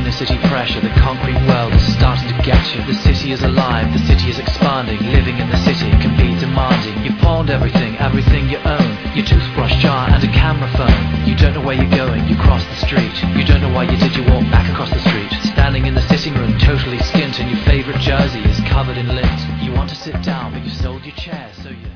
inner city pressure, the concrete world is starting to get you. The city is alive, the city is expanding. Living in the city can be demanding. You've pawned everything, everything you own. Your toothbrush jar and a camera phone. You don't know where you're going, you cross the street. You don't know why you did, you walk back across the street. Standing in the sitting room, totally skint, and your favourite jersey is covered in lint. You want to sit down, but you've sold your chair, so you